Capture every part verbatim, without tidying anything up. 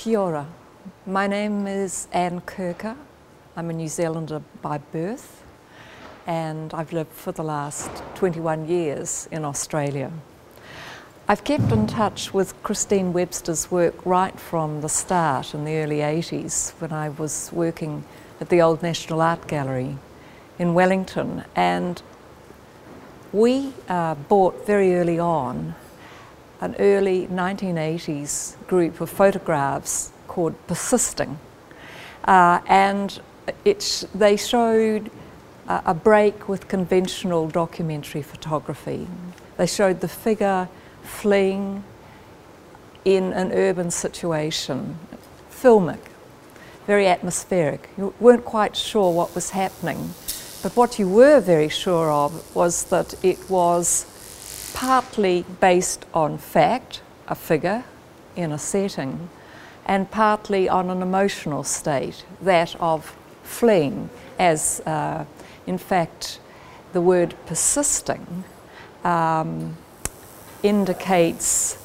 Kia ora. My name is Anne Kirker. I'm a New Zealander by birth, and I've lived for the last twenty-one years in Australia. I've kept in touch with Christine Webster's work right from the start in the early eighties, when I was working at the Old National Art Gallery in Wellington, and we uh, bought very early on an early nineteen eighties group of photographs called Persisting, uh, and it's, they showed uh, a break with conventional documentary photography. They showed the figure fleeing in an urban situation, filmic, very atmospheric. You weren't quite sure what was happening, but what you were very sure of was that it was partly based on fact, a figure in a setting, and partly on an emotional state, that of fleeing, as uh, in fact the word persisting um, indicates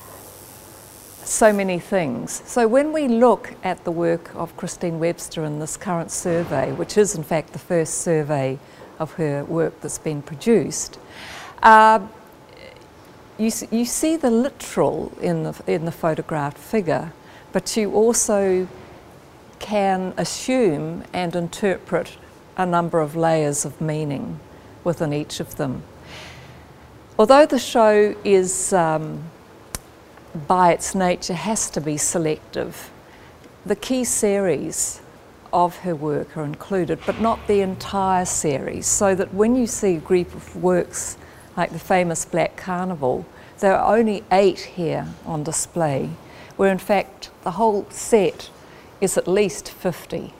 so many things. So when we look at the work of Christine Webster in this current survey, which is in fact the first survey of her work that's been produced, uh, you, you see the literal in the, in the photographed figure, but you also can assume and interpret a number of layers of meaning within each of them. Although the show is, um, by its nature, has to be selective, the key series of her work are included, but not the entire series, so that when you see a group of works like the famous Black Carnival, there are only eight here on display, where in fact the whole set is at least fifty.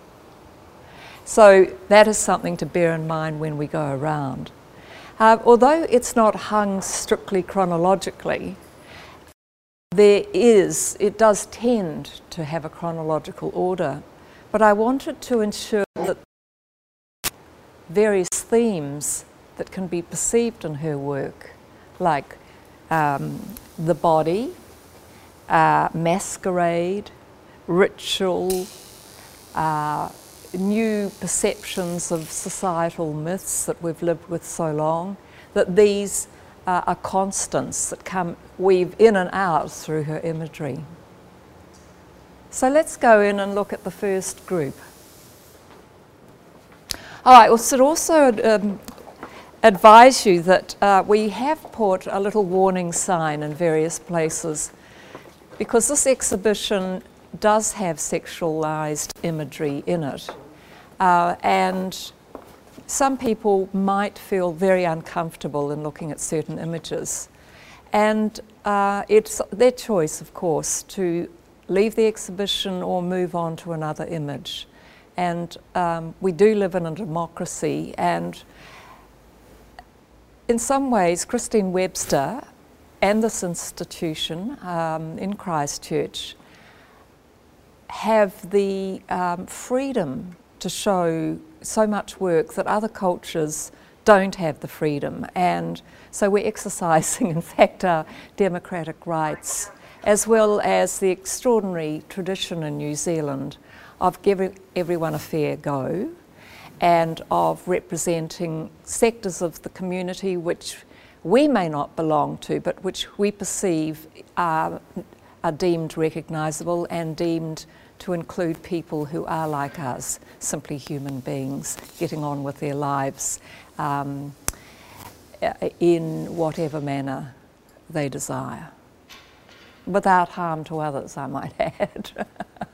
So that is something to bear in mind when we go around. Uh, although it's not hung strictly chronologically, there is, it does tend to have a chronological order, but I wanted to ensure that various themes that can be perceived in her work, like um, the body, uh, masquerade, ritual, uh, new perceptions of societal myths that we've lived with so long, that these uh, are constants that come weave in and out through her imagery. So let's go in and look at the first group. All right, well, should also um, advise you that uh, we have put a little warning sign in various places, because this exhibition does have sexualized imagery in it. Uh, and some people might feel very uncomfortable in looking at certain images. And uh, it's their choice, of course, to leave the exhibition or move on to another image. And um, we do live in a democracy, and in some ways Christine Webster and this institution um, in Christchurch have the um, freedom to show so much work that other cultures don't have the freedom, and so we're exercising in fact our democratic rights, as well as the extraordinary tradition in New Zealand of giving everyone a fair go and of representing sectors of the community which we may not belong to, but which we perceive are, are deemed recognisable and deemed to include people who are like us, simply human beings getting on with their lives um, in whatever manner they desire, without harm to others, I might add.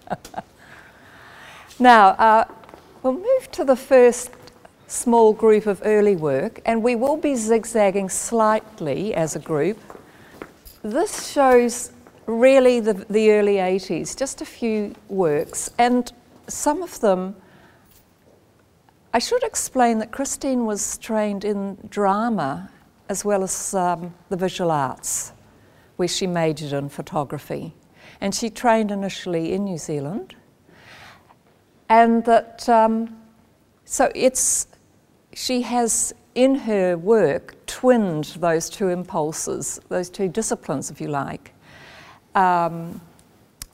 Now, uh, we'll move to the first small group of early work, and we will be zigzagging slightly as a group. This shows really the, the early eighties, just a few works, and some of them, I should explain that Christine was trained in drama as well as um, the visual arts, where she majored in photography. And she trained initially in New Zealand, and that, um, so it's, she has in her work twinned those two impulses, those two disciplines, if you like, um,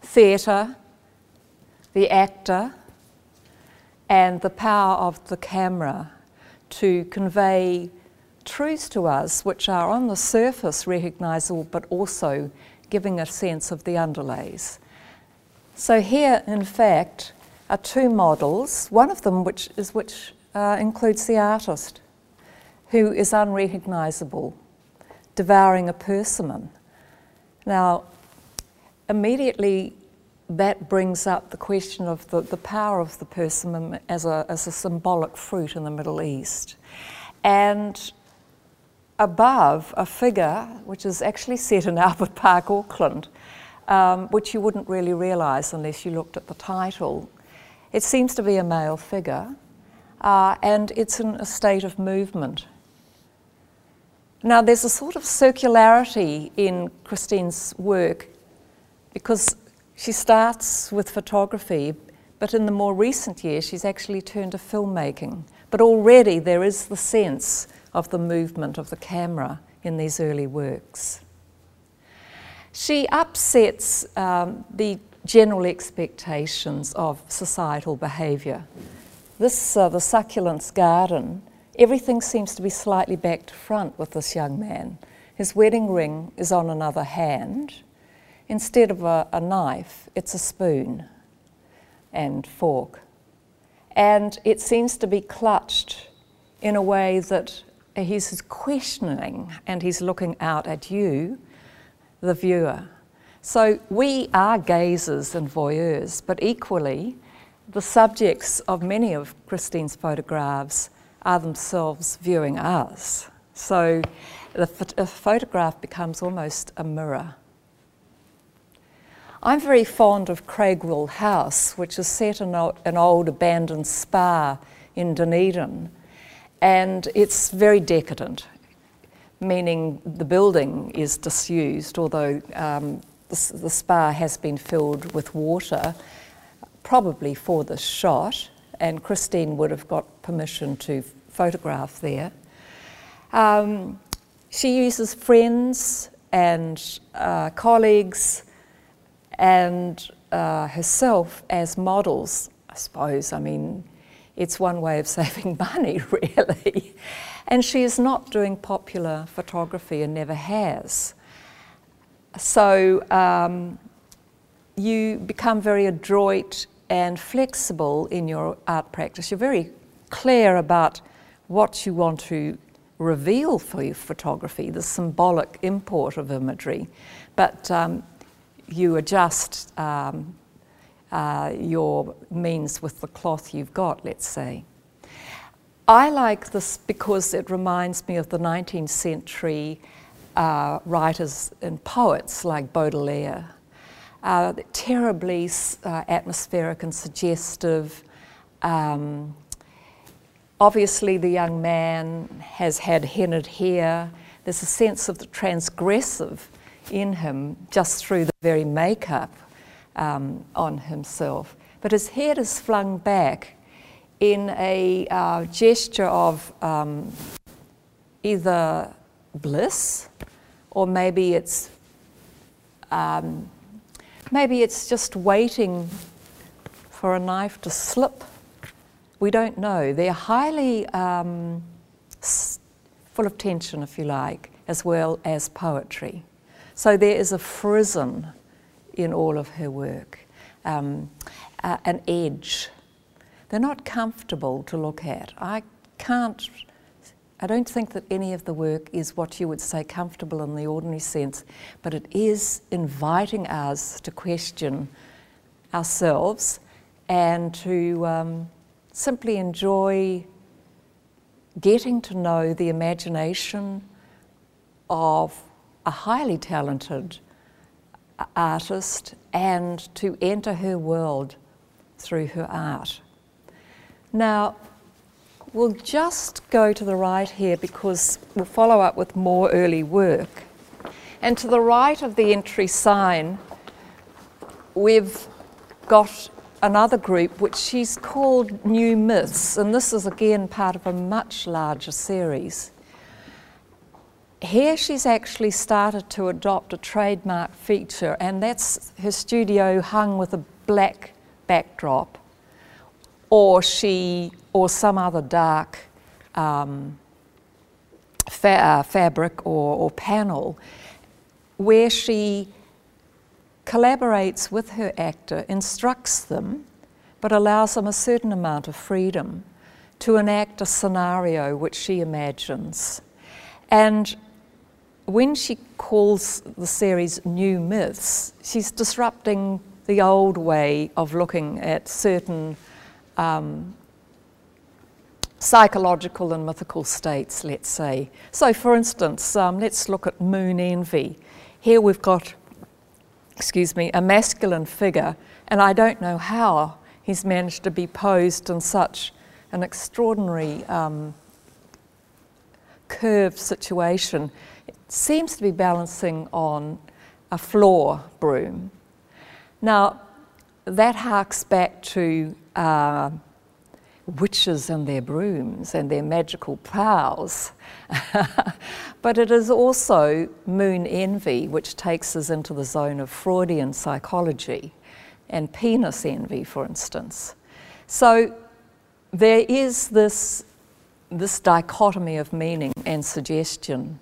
theatre, the actor, and the power of the camera to convey truths to us which are on the surface recognisable, but also giving a sense of the underlays. So here, in fact, are two models, one of them which is which uh, includes the artist, who is unrecognisable, devouring a persimmon. Now, immediately that brings up the question of the, the power of the persimmon as a, as a symbolic fruit in the Middle East. And above, a figure which is actually set in Albert Park, Auckland, um, which you wouldn't really realise unless you looked at the title. It seems to be a male figure, uh, and it's in a state of movement. Now, there's a sort of circularity in Christine's work, because she starts with photography, but in the more recent years she's actually turned to filmmaking. But already there is the sense of the movement of the camera in these early works. She upsets um, the general expectations of societal behaviour. This, uh, the Succulents Garden, everything seems to be slightly back to front with this young man. His wedding ring is on another hand. Instead of a, a knife, it's a spoon and fork. And it seems to be clutched in a way that he's questioning, and he's looking out at you, the viewer. So we are gazers and voyeurs, but equally, the subjects of many of Christine's photographs are themselves viewing us. So the ph- photograph becomes almost a mirror. I'm very fond of Craigwell House, which is set in an old abandoned spa in Dunedin, and it's very decadent, meaning the building is disused, although um, the, the spa has been filled with water, probably for this shot, and Christine would have got permission to photograph there. Um, she uses friends and uh, colleagues and uh, herself as models, I suppose. I mean, it's one way of saving money, really. And she is not doing popular photography and never has. So um, you become very adroit and flexible in your art practice. You're very clear about what you want to reveal for your photography, the symbolic import of imagery, but um, you adjust um, uh, your means with the cloth you've got, let's say. I like this because it reminds me of the nineteenth century uh, writers and poets like Baudelaire. Uh, terribly uh, atmospheric and suggestive. Um, obviously the young man has had hennaed hair. There's a sense of the transgressive in him just through the very makeup um, on himself. But his head is flung back in a uh, gesture of um, either bliss, or maybe it's um, maybe it's just waiting for a knife to slip. We don't know. They're highly um, full of tension, if you like, as well as poetry. So there is a frisson in all of her work, um, uh, an edge. They're not comfortable to look at. I can't, I don't think that any of the work is what you would say comfortable in the ordinary sense, but it is inviting us to question ourselves and to um, simply enjoy getting to know the imagination of a highly talented artist and to enter her world through her art. Now, we'll just go to the right here because we'll follow up with more early work. And to the right of the entry sign, we've got another group which she's called New Myths, and this is again part of a much larger series. Here she's actually started to adopt a trademark feature, and that's her studio hung with a black backdrop, or she, or some other dark um, fa uh, fabric or, or panel, where she collaborates with her actor, instructs them, but allows them a certain amount of freedom to enact a scenario which she imagines. And when she calls the series New Myths, she's disrupting the old way of looking at certain um, psychological and mythical states, let's say. So for instance, um, let's look at moon envy. Here we've got, excuse me, a masculine figure, and I don't know how he's managed to be posed in such an extraordinary um, curved situation. It seems to be balancing on a floor broom. Now, that harks back to uh, witches and their brooms and their magical powers. But it is also moon envy, which takes us into the zone of Freudian psychology, and penis envy, for instance. So there is this, this dichotomy of meaning and suggestion.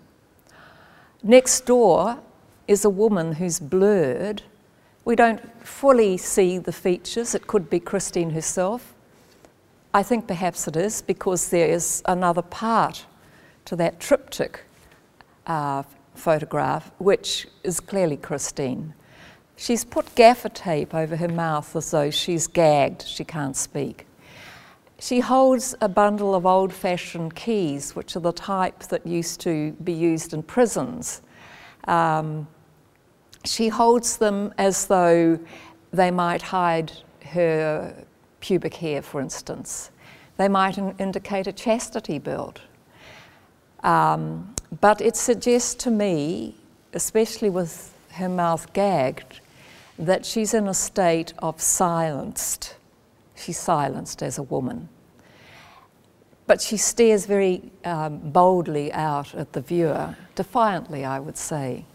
Next door is a woman who's blurred. We don't fully see the features. It could be Christine herself. I think perhaps it is, because there is another part to that triptych uh, photograph, which is clearly Christine. She's put gaffer tape over her mouth as though she's gagged, she can't speak. She holds a bundle of old-fashioned keys, which are the type that used to be used in prisons. Um, she holds them as though they might hide her pubic hair, for instance. They might in indicate a chastity belt. Um, but it suggests to me, especially with her mouth gagged, that she's in a state of silenced. She's silenced as a woman. But she stares very um, boldly out at the viewer, defiantly, I would say.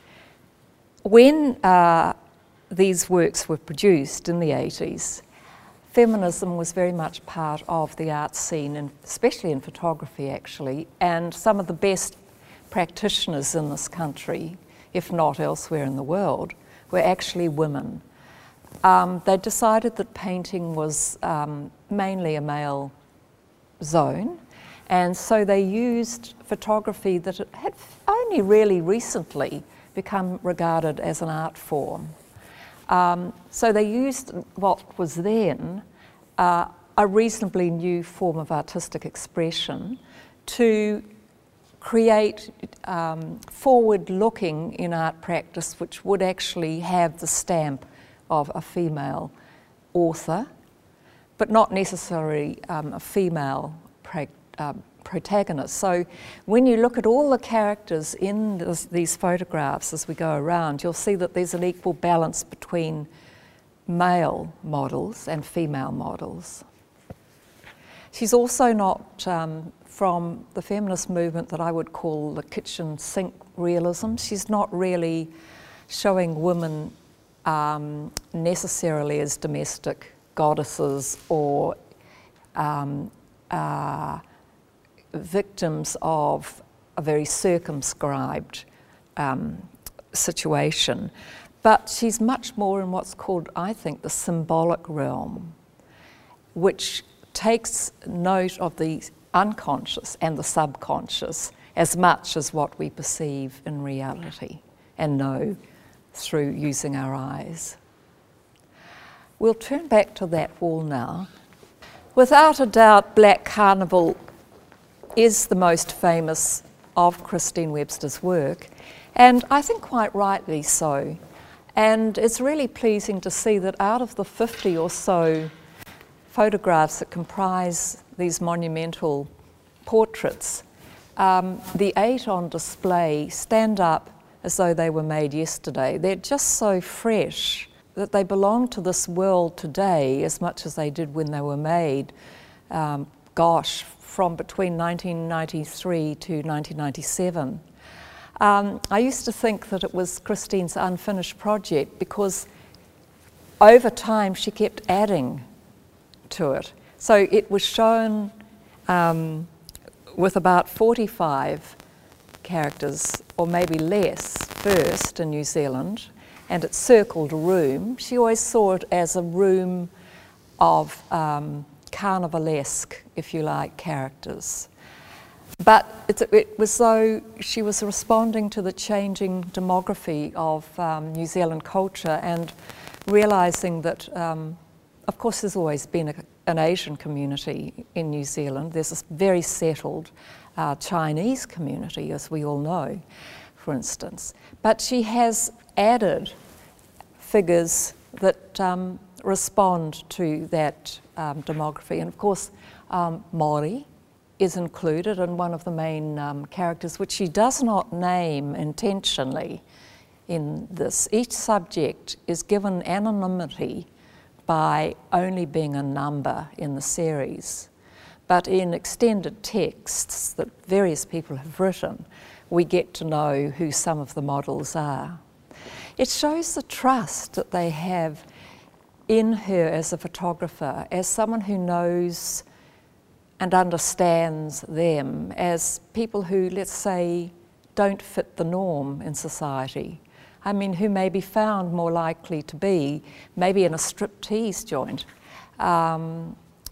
When uh, these works were produced in the eighties, feminism was very much part of the art scene, and especially in photography, actually, and some of the best practitioners in this country, if not elsewhere in the world, were actually women. Um, they decided that painting was um, mainly a male zone, and so they used photography that had only really recently become regarded as an art form. Um, so they used what was then uh, a reasonably new form of artistic expression to create um, forward-looking in art practice, which would actually have the stamp of a female author, but not necessarily um, a female pra uh, protagonist. So when you look at all the characters in this, these photographs as we go around, you'll see that there's an equal balance between male models and female models. She's also not um, from the feminist movement that I would call the kitchen sink realism. She's not really showing women um, necessarily as domestic goddesses or um, uh, victims of a very circumscribed um, situation. But she's much more in what's called, I think, the symbolic realm, which takes note of the unconscious and the subconscious as much as what we perceive in reality and know through using our eyes. We'll turn back to that wall now. Without a doubt, Black Carnival is the most famous of Christine Webster's work, and I think quite rightly so. And it's really pleasing to see that out of the fifty or so photographs that comprise these monumental portraits, um, the eight on display stand up as though they were made yesterday. They're just so fresh that they belong to this world today as much as they did when they were made, um, gosh, from between nineteen ninety-three to nineteen ninety-seven. Um, I used to think that it was Christine's unfinished project because over time she kept adding to it. So it was shown um, with about forty-five characters, or maybe less, first in New Zealand, and it circled a room. She always saw it as a room of um, carnivalesque, if you like, characters. But it, it was though she was responding to the changing demography of um, New Zealand culture and realising that, um, of course, there's always been a, an Asian community in New Zealand. There's a very settled uh, Chinese community, as we all know, for instance. But she has added figures that um, respond to that um, demography. And of course, um, Māori is included in one of the main um, characters, which she does not name intentionally in this. Each subject is given anonymity by only being a number in the series. But in extended texts that various people have written, we get to know who some of the models are. It shows the trust that they have in her as a photographer, as someone who knows and understands them as people who, let's say, don't fit the norm in society. I mean, who may be found more likely to be maybe in a striptease joint. Um,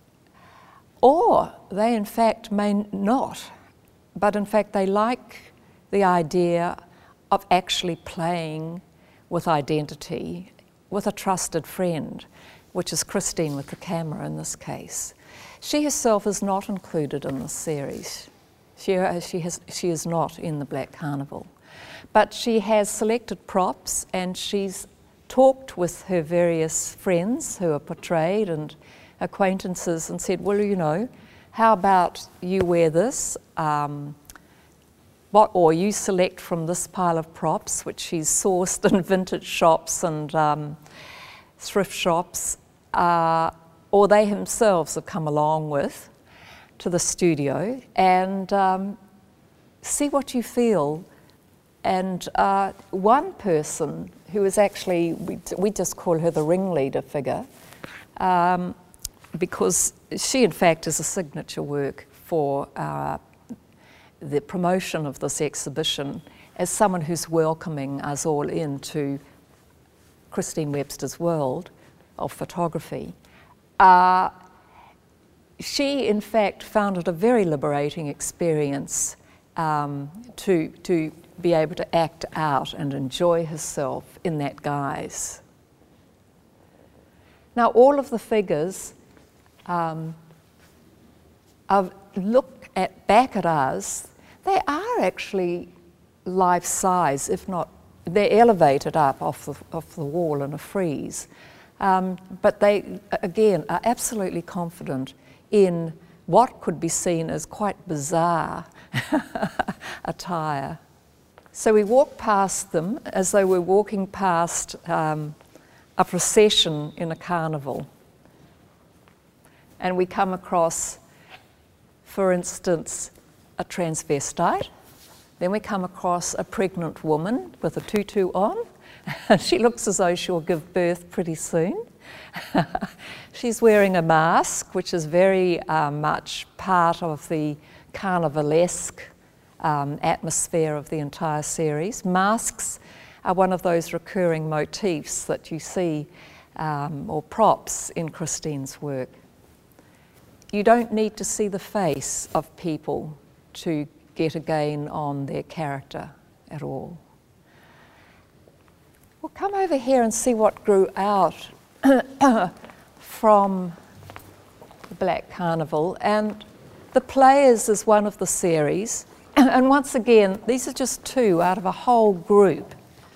or they, in fact, may not, but in fact, they like the idea of actually playing with identity, with a trusted friend, which is Christine with the camera in this case. She herself is not included in this series. She, she, has, she is not in the Black Carnival. But she has selected props and she's talked with her various friends who are portrayed and acquaintances and said, well, you know, how about you wear this? Um, what, or you select from this pile of props, which she's sourced in vintage shops and um, thrift shops. Uh, or they themselves have come along with to the studio and um, see what you feel. And uh, one person who is actually, we, we just call her the ringleader figure, um, because she in fact is a signature work for uh, the promotion of this exhibition as someone who's welcoming us all into Christine Webster's world of photography. Uh, she, in fact, found it a very liberating experience um, to, to be able to act out and enjoy herself in that guise. Now, all of the figures um, are, look at, back at us. They are actually life-size, if not, they're elevated up off the, off the wall in a frieze. Um, but they, again, are absolutely confident in what could be seen as quite bizarre attire. So we walk past them as though we're walking past um, a procession in a carnival. And we come across, for instance, a transvestite. Then we come across a pregnant woman with a tutu on. She looks as though she'll give birth pretty soon. She's wearing a mask, which is very uh, much part of the carnivalesque um, atmosphere of the entire series. Masks are one of those recurring motifs that you see, um, or props, in Christine's work. You don't need to see the face of people to get a gain on their character at all. Well, come over here and see what grew out from the Black Carnival. And The Players is one of the series. And once again, these are just two out of a whole group.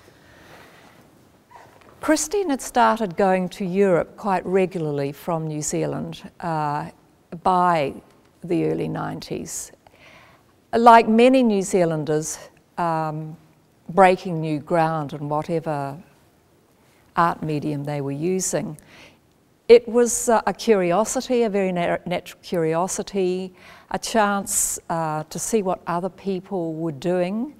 Christine had started going to Europe quite regularly from New Zealand uh, by the early nineties. Like many New Zealanders, um, breaking new ground in whatever art medium they were using. It was uh, a curiosity, a very nat natural curiosity, a chance uh, to see what other people were doing,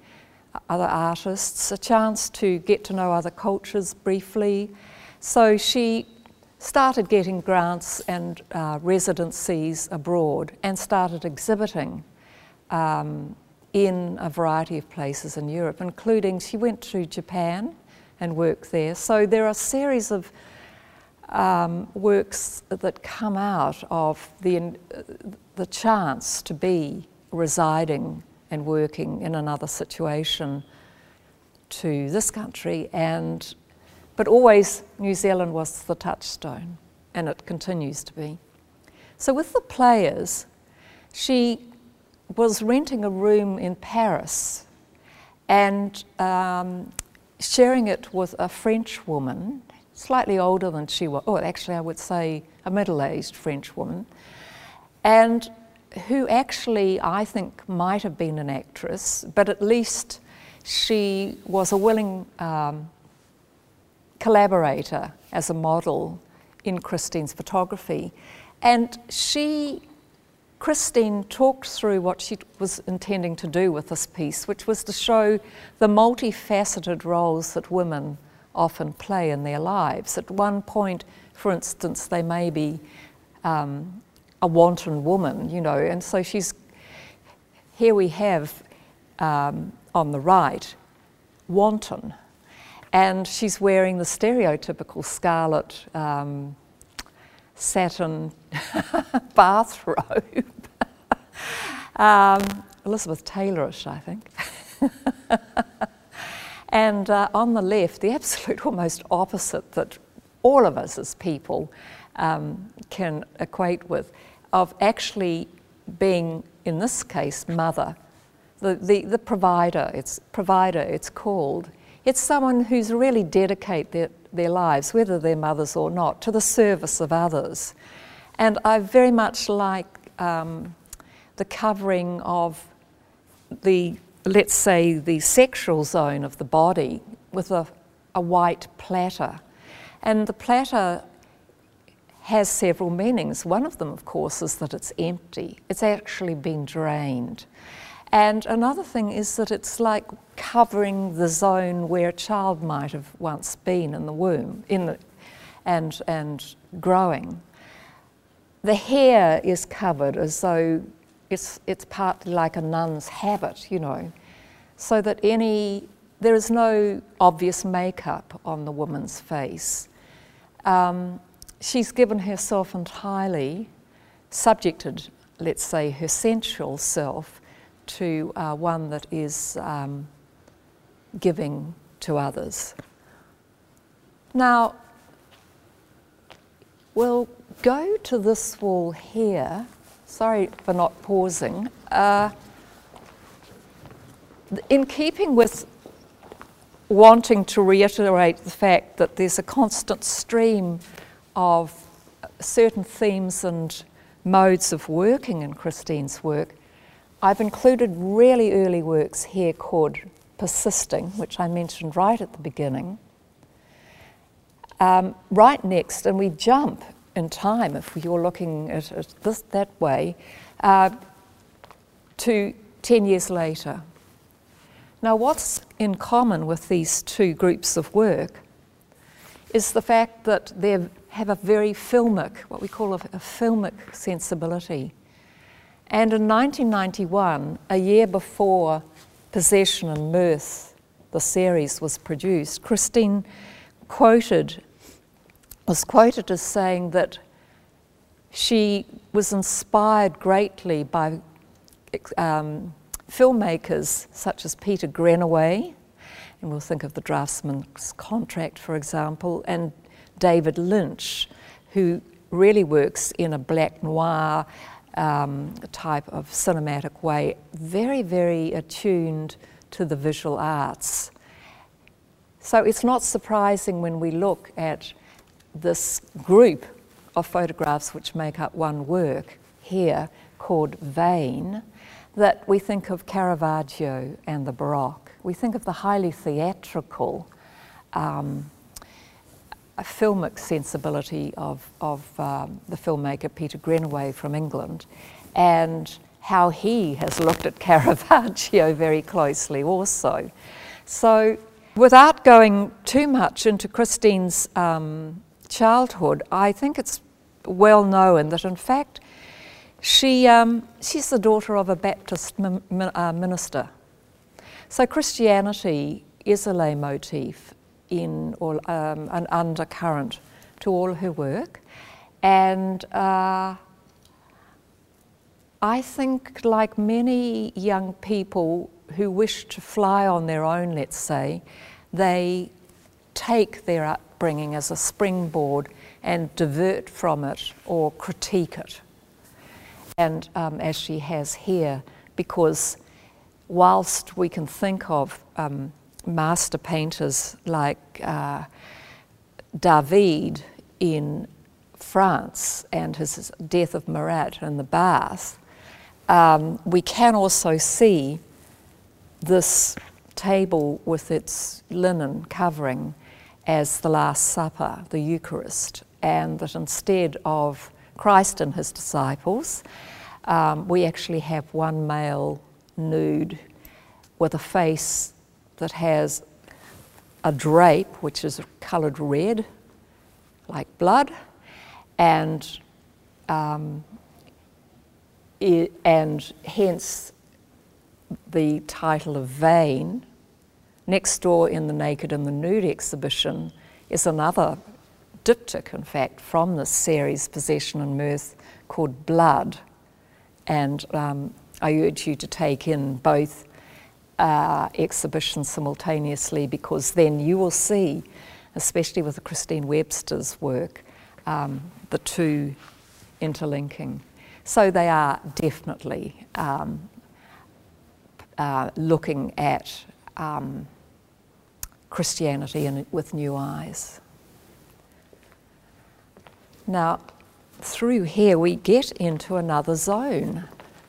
other artists, a chance to get to know other cultures briefly. So she started getting grants and uh, residencies abroad and started exhibiting um, in a variety of places in Europe, including she went to Japan and worked there. So there are a series of um, works that come out of the, uh, the chance to be residing and working in another situation to this country, and but always New Zealand was the touchstone, and it continues to be. So with the Players, she was renting a room in Paris and um, sharing it with a French woman, slightly older than she was, or actually I would say a middle-aged French woman, and who actually I think might have been an actress, but at least she was a willing um, collaborator as a model in Christine's photography. And she, Christine talked through what she was intending to do with this piece, which was to show the multifaceted roles that women often play in their lives. At one point, for instance, they may be um, a wanton woman, you know, and so she's, here we have um, on the right, wanton, and she's wearing the stereotypical scarlet um, satin bathrobe. um, Elizabeth Taylorish, I think. And uh, on the left, the absolute almost opposite that all of us as people um, can equate with, of actually being, in this case, mother, the, the, the provider, it's provider it's called. It's someone who's really dedicate their, their lives, whether they're mothers or not, to the service of others. And I very much like um, the covering of the, let's say, the sexual zone of the body with a, a white platter. And the platter has several meanings. One of them, of course, is that it's empty. It's actually been drained. And another thing is that it's like covering the zone where a child might have once been in the womb, in the, and, and growing. The hair is covered as though it's, it's partly like a nun's habit, you know, so that any, there is no obvious makeup on the woman's face. Um, she's given herself entirely, subjected, let's say, her sensual self to uh, one that is um, giving to others. Now, we'll go to this wall here. Sorry for not pausing. Uh, in keeping with wanting to reiterate the fact that there's a constant stream of certain themes and modes of working in Christine's work, I've included really early works here called Persisting, which I mentioned right at the beginning. Um, right next, and we jump in time if you're looking at it this, that way, uh, to ten years later. Now, what's in common with these two groups of work is the fact that they have a very filmic, what we call a, a filmic sensibility. And in nineteen ninety-one, a year before Possession and Mirth, the series, was produced, Christine quoted, was quoted as saying that she was inspired greatly by um, filmmakers such as Peter Greenaway, and we'll think of The Draftsman's Contract, for example, and David Lynch, who really works in a black noir um, type of cinematic way, very, very attuned to the visual arts. So it's not surprising when we look at this group of photographs which make up one work here called Vain, that we think of Caravaggio and the Baroque. We think of the highly theatrical um, a filmic sensibility of, of um, the filmmaker Peter Greenaway from England, and how he has looked at Caravaggio very closely also. So without going too much into Christine's um, childhood, I think it's well known that in fact she, um, she's the daughter of a Baptist min uh, minister. So Christianity is a leitmotif in all, um, an undercurrent to all her work, and uh, I think, like many young people who wish to fly on their own, let's say, they take their upbringing as a springboard and divert from it or critique it, and um, as she has here, because whilst we can think of um, master painters like uh, David in France and his Death of Marat in the bath, um, we can also see this table with its linen covering as the Last Supper, the Eucharist, and that instead of Christ and his disciples, um, we actually have one male nude with a face that has a drape which is coloured red like blood, and um, it, and hence the title of Vain. Next door in the Naked and the Nude exhibition is another diptych, in fact, from this series, Possession and Mirth, called Blood, and um, I urge you to take in both uh, exhibitions simultaneously, because then you will see, especially with Christine Webster's work, um, the two interlinking. So they are definitely um, uh, looking at um, Christianity in, with new eyes. Now, through here we get into another zone.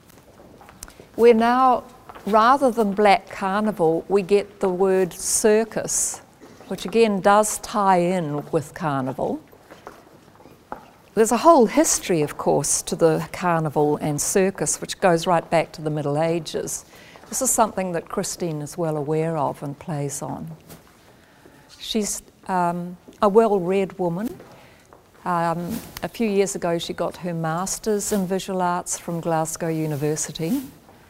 We're now, rather than Black Carnival, we get the word circus, which again does tie in with carnival. There's a whole history, of course, to the carnival and circus, which goes right back to the Middle Ages. This is something that Christine is well aware of and plays on. She's um, a well-read woman. Um, a few years ago, she got her Master's in Visual Arts from Glasgow University.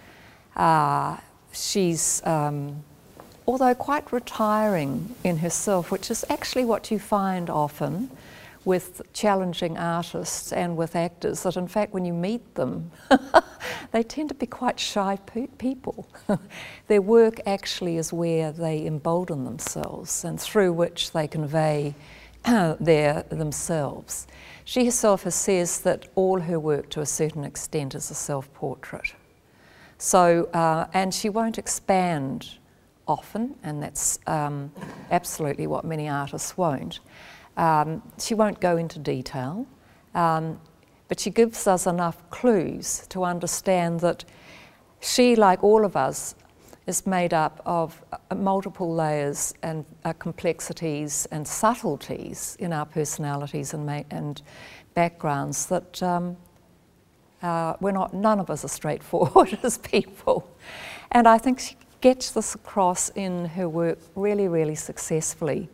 Uh, she's, um, although quite retiring in herself, which is actually what you find often with challenging artists and with actors, that in fact when you meet them, they tend to be quite shy pe people. Their work actually is where they embolden themselves and through which they convey their themselves. She herself has says that all her work to a certain extent is a self-portrait. So, uh, and she won't expand often, and that's um, absolutely what many artists won't. Um, she won't go into detail, um, but she gives us enough clues to understand that she, like all of us, is made up of uh, multiple layers and uh, complexities and subtleties in our personalities and, ma and backgrounds that um, uh, we're not, none of us are straightforward as people. And I think she gets this across in her work really, really successfully.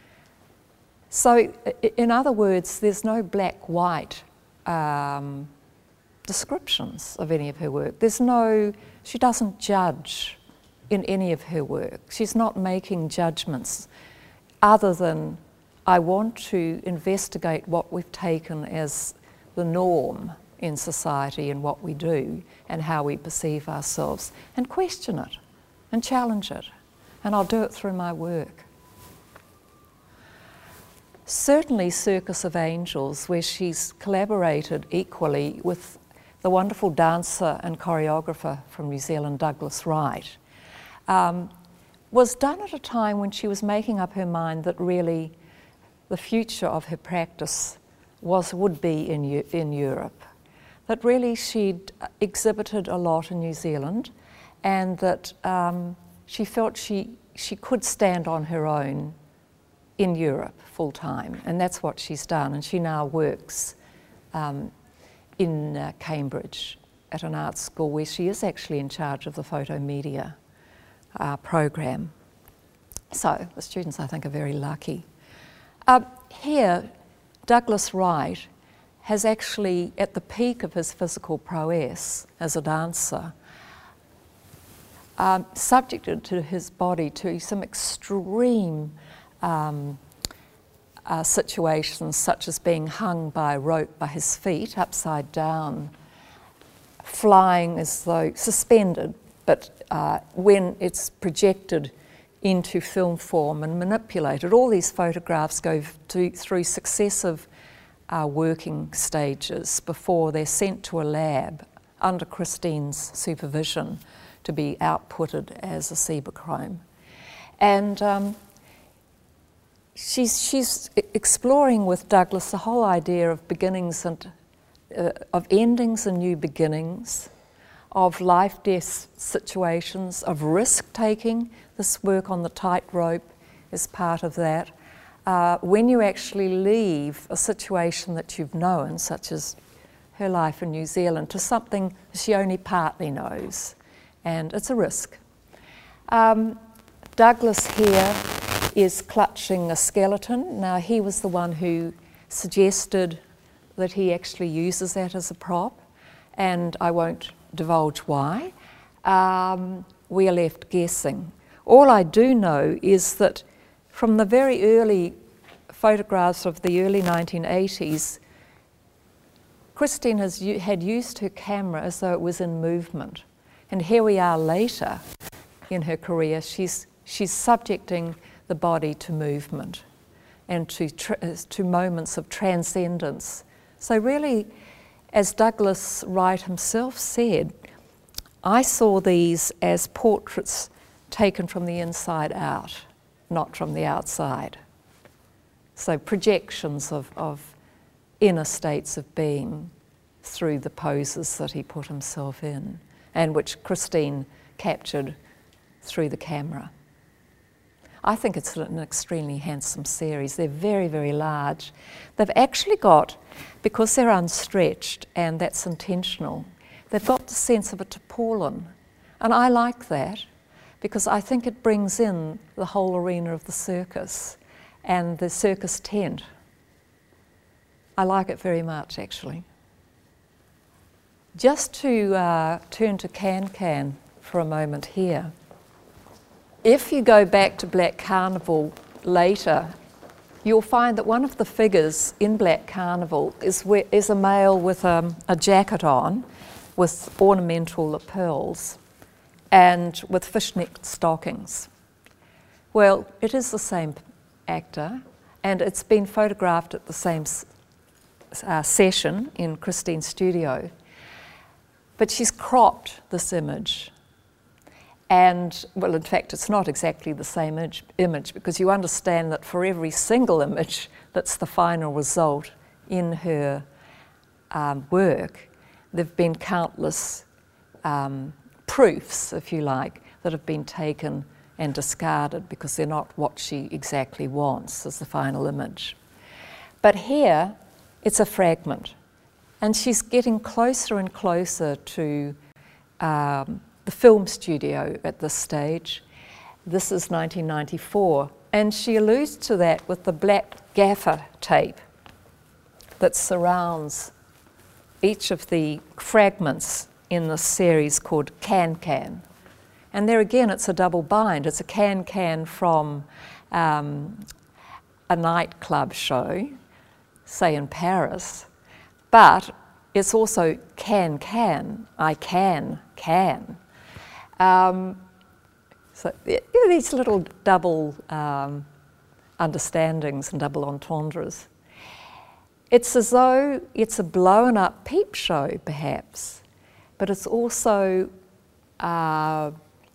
So, in other words, there's no black-white um, descriptions of any of her work. There's no, she doesn't judge in any of her work. She's not making judgments other than, I want to investigate what we've taken as the norm in society and what we do and how we perceive ourselves, and question it and challenge it, and I'll do it through my work. Certainly Circus of Angels, where she's collaborated equally with the wonderful dancer and choreographer from New Zealand, Douglas Wright, um, was done at a time when she was making up her mind that really the future of her practice was, would be in, in Europe. That really she'd exhibited a lot in New Zealand, and that um, she felt she, she could stand on her own in Europe full time, and that's what she's done. And she now works um, in uh, Cambridge at an art school where she is actually in charge of the photo media uh, program. So the students, I think, are very lucky. Uh, here, Douglas Wright has actually, at the peak of his physical prowess as a dancer, um, subjected to his body to some extreme um, uh, situations, such as being hung by a rope by his feet, upside down, flying as though suspended, but uh, when it's projected into film form and manipulated. All these photographs go to, through successive uh, working stages before they're sent to a lab under Christine's supervision to be outputted as a Cibachrome. And um, she's, she's exploring with Douglas the whole idea of beginnings and uh, of endings and new beginnings, of life-death situations, of risk-taking. This work on the tightrope is part of that. Uh, when you actually leave a situation that you've known, such as her life in New Zealand, to something she only partly knows, and it's a risk. Um, Douglas here is clutching a skeleton. Now, he was the one who suggested that he actually uses that as a prop, and I won't divulge why. Um, we are left guessing. All I do know is that from the very early photographs of the early nineteen eighties, Christine has had used her camera as though it was in movement. And here we are later in her career, she's, she's subjecting the body to movement and to, to moments of transcendence. So really, as Douglas Wright himself said, I saw these as portraits taken from the inside out, not from the outside. So projections of, of inner states of being through the poses that he put himself in, and which Christine captured through the camera. I think it's an extremely handsome series. They're very, very large. They've actually got, because they're unstretched, and that's intentional, they've got the sense of a tarpaulin. And I like that, because I think it brings in the whole arena of the circus and the circus tent. I like it very much, actually. Just to uh, turn to Can-Can for a moment here. If you go back to Black Carnival later, you'll find that one of the figures in Black Carnival is, where, is a male with um, a jacket on with ornamental lapels and with fishnet stockings. Well, it is the same actor, and it's been photographed at the same uh, session in Christine's studio. But she's cropped this image. And, well, in fact, it's not exactly the same image, image because you understand that for every single image that's the final result in her um, work, there have been countless um, proofs, if you like, that have been taken and discarded because they're not what she exactly wants as the final image. But here, it's a fragment. And she's getting closer and closer to um, the film studio at this stage. This is nineteen ninety-four, and she alludes to that with the black gaffer tape that surrounds each of the fragments in this series called Can-Can. And there again, it's a double bind. It's a Can-Can from um, a nightclub show, say in Paris, but it's also can-can, I can, can. Um, so you know, these little double um, understandings and double entendres. It's as though it's a blown up peep show, perhaps, but it's also uh,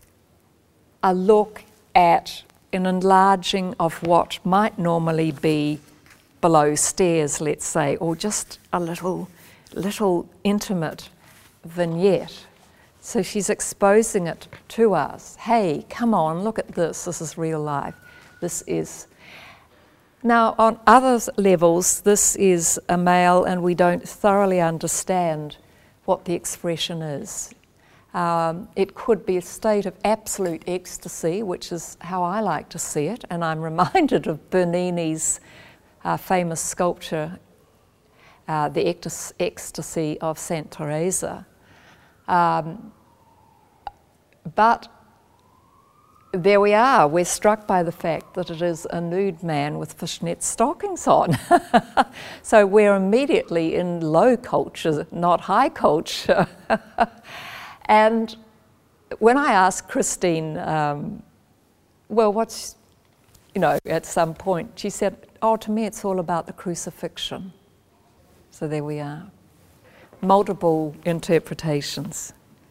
a look at an enlarging of what might normally be below stairs, let's say, or just a little, little intimate vignette. So she's exposing it to us. Hey, come on, look at this. This is real life. This is... Now, on other levels, this is a male, and we don't thoroughly understand what the expression is. Um, it could be a state of absolute ecstasy, which is how I like to see it, and I'm reminded of Bernini's uh, famous sculpture, uh, The Ectas- Ecstasy of Saint Teresa. Um, but there we are, we're struck by the fact that it is a nude man with fishnet stockings on. So we're immediately in low culture, not high culture. And when I asked Christine, um, well, what's, you know, at some point, she said, oh, to me it's all about the crucifixion. So there we are. Multiple interpretations.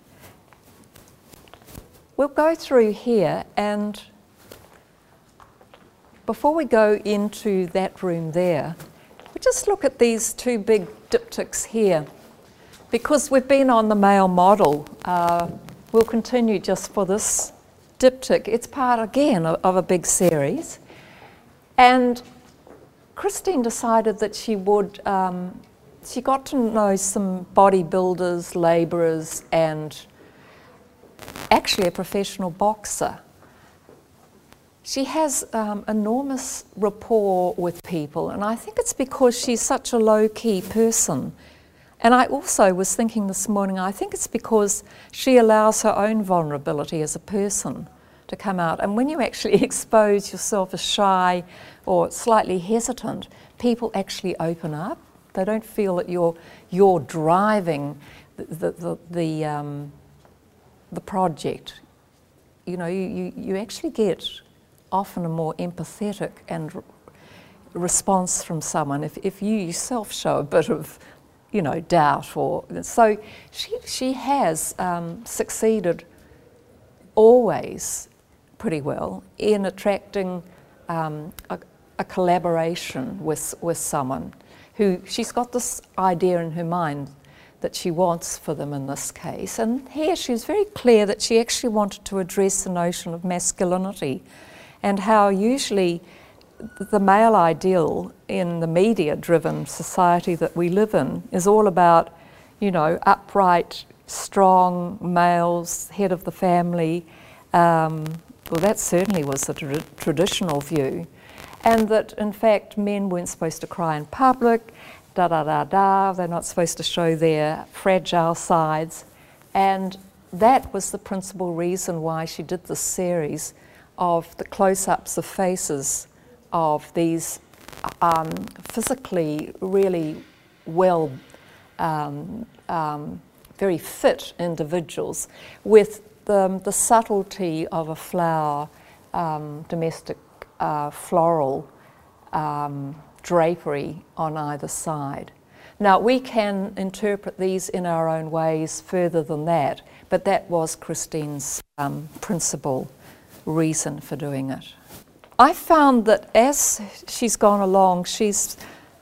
We'll go through here, and before we go into that room there, we just look at these two big diptychs here. Because we've been on the male model, uh, we'll continue just for this diptych. It's part, again, of, of a big series. And Christine decided that she would, um, she got to know some bodybuilders, labourers, and actually a professional boxer. She has um, enormous rapport with people, and I think it's because she's such a low-key person. And I also was thinking this morning, I think it's because she allows her own vulnerability as a person to come out. And when you actually expose yourself as shy or slightly hesitant, people actually open up. They don't feel that you're you're driving the the the, the, um, the project. You know, you, you, you actually get often a more empathetic and re- response from someone if, if you yourself show a bit of, you know, doubt. Or so she she has um, succeeded always pretty well in attracting um, a, a collaboration with with someone who she's got this idea in her mind that she wants for them in this case. And here she's very clear that she actually wanted to address the notion of masculinity and how usually the male ideal in the media-driven society that we live in is all about, you know, upright, strong males, head of the family. Um, well, that certainly was the tra- traditional view. And that, in fact, men weren't supposed to cry in public, da-da-da-da, they're not supposed to show their fragile sides. And that was the principal reason why she did this series of the close-ups of faces of these um, physically really well, um, um, very fit individuals with the, the subtlety of a flower, um, domestic uh, floral um, drapery on either side. Now, we can interpret these in our own ways further than that, but that was Christine's um, principal reason for doing it. I found that as she's gone along, she's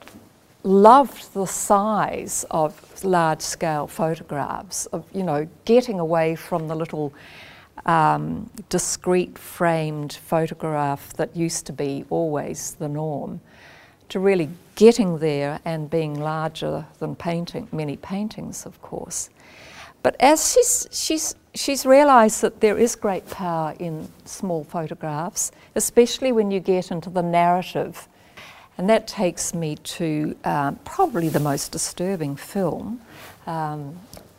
loved the size of large-scale photographs, of, you know, getting away from the little um, discrete framed photograph that used to be always the norm, to really getting there and being larger than painting, many paintings, of course. But as she's, she's, she's realised that there is great power in small photographs, especially when you get into the narrative. And that takes me to uh, probably the most disturbing film. Um,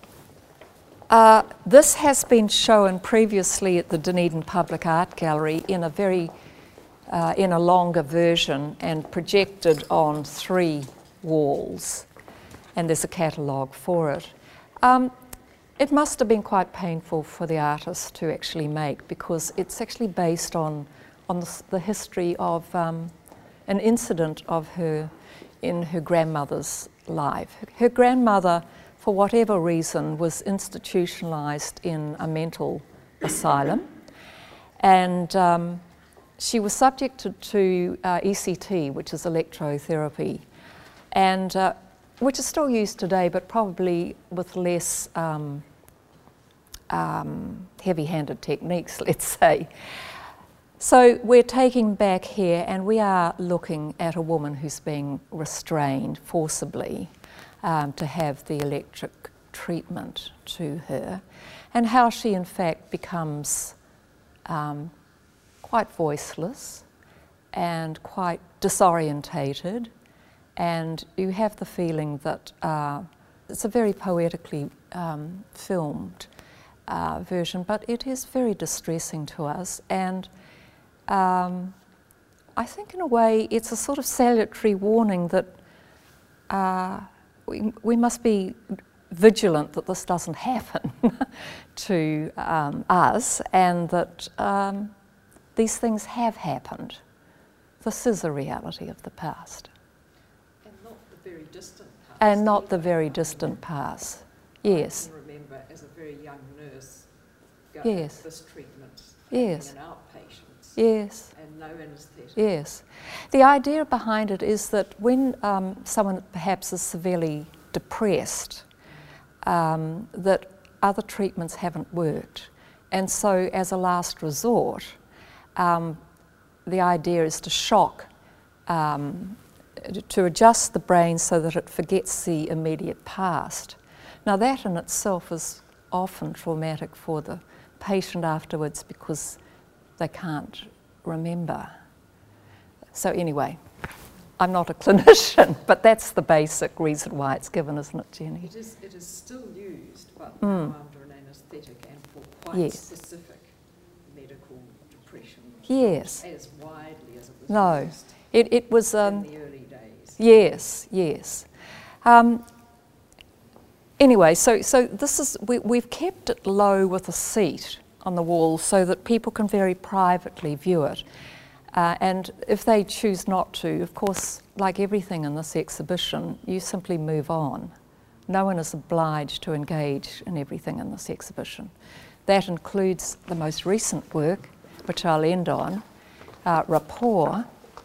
uh, this has been shown previously at the Dunedin Public Art Gallery in a very, uh, in a longer version and projected on three walls. And there's a catalogue for it. Um, It must have been quite painful for the artist to actually make, because it's actually based on, on the, the history of um, an incident of her in her grandmother's life. Her grandmother, for whatever reason, was institutionalized in a mental asylum, and um, she was subjected to uh, E C T, which is electrotherapy, and uh, which is still used today, but probably with less um, um, heavy-handed techniques, let's say. So we're taking back here, and we are looking at a woman who's being restrained forcibly um, to have the electric treatment to her, and how she in fact becomes um, quite voiceless and quite disorientated, and you have the feeling that uh, it's a very poetically um, filmed uh, version, but it is very distressing to us, and um, I think in a way it's a sort of salutary warning that uh, we, we must be vigilant that this doesn't happen to um, us, and that um, these things have happened. This is a reality of the past. And not the very distant past. And not the very distant past. Yes. I can remember as a very young nurse going Yes. for this treatment, Yes. an outpatient, Yes. and no anaesthetic. Yes. The idea behind it is that when um, someone perhaps is severely depressed, um, that other treatments haven't worked. And so as a last resort, um, the idea is to shock, um, to adjust the brain so that it forgets the immediate past. Now that in itself is often traumatic for the patient afterwards because they can't remember. So anyway, I'm not a clinician, but that's the basic reason why it's given, isn't it, Jenny? It is, it is still used, but Mm. now under an anaesthetic and for quite Yes. specific medical depression. Yes. As widely as it was No, used it, it was... Um, in the early days. Yes, yes. Um, anyway, so, so this is, we, we've kept it low with a seat on the wall so that people can very privately view it. Uh, and if they choose not to, of course, like everything in this exhibition, you simply move on. No one is obliged to engage in everything in this exhibition. That includes the most recent work, which I'll end on, uh, Rapport.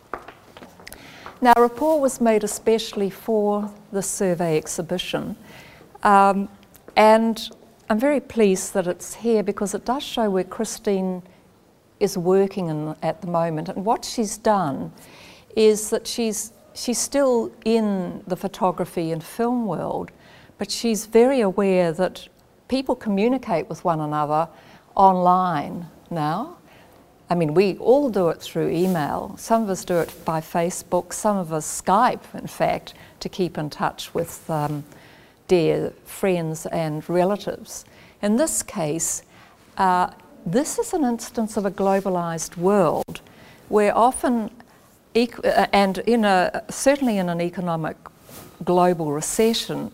Now, Rapport was made especially for the survey exhibition, um, and I'm very pleased that it's here because it does show where Christine is working in, at the moment. And what she's done is that she's, she's still in the photography and film world, but she's very aware that people communicate with one another online now. I mean, we all do it through email. Some of us do it by Facebook, some of us Skype, in fact, to keep in touch with um, dear friends and relatives. In this case, uh, this is an instance of a globalised world where often, and in a, certainly in an economic global recession,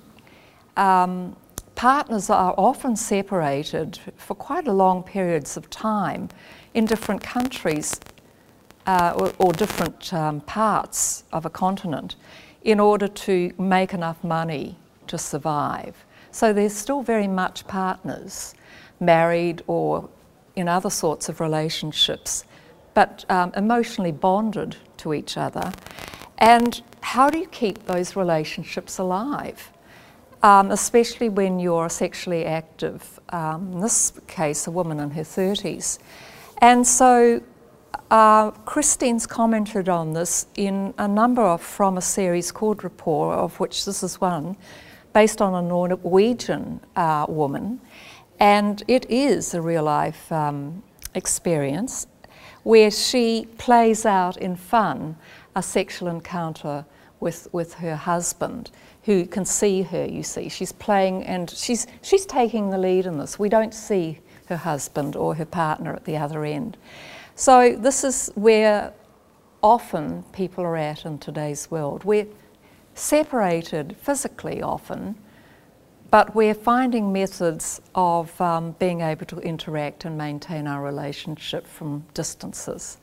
um, partners are often separated for quite a long periods of time in different countries uh, or, or different um, parts of a continent in order to make enough money to survive. So they're still very much partners, married or in other sorts of relationships, but um, emotionally bonded to each other. And how do you keep those relationships alive? Um, especially when you're sexually active, um, in this case, a woman in her thirties. And so uh, Christine's commented on this in a number of, from a series called Rapport, of which this is one, based on a Norwegian uh, woman. And it is a real life um, experience where she plays out in fun a sexual encounter with, with her husband, who can see her, you see. She's playing and she's, she's taking the lead in this. We don't see her husband or her partner at the other end. So this is where often people are at in today's world. We're separated physically often, but we're finding methods of um, being able to interact and maintain our relationship from distances.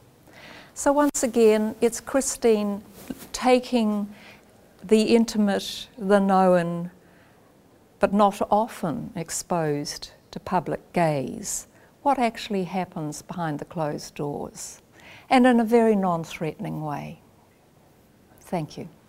So once again, it's Christine taking the intimate, the known, but not often exposed to public gaze, what actually happens behind the closed doors, and in a very non-threatening way. Thank you.